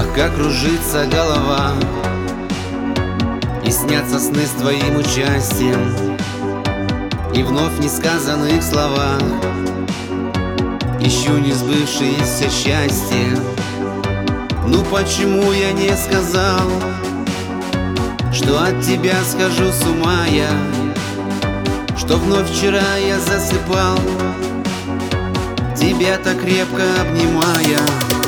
слегка кружится голова, и снятся сны с твоим участием, и вновь несказанных словах ищу несбывшееся счастье. Ну почему я не сказал, что от тебя схожу с ума я, что вновь вчера я засыпал, тебя так крепко обнимая.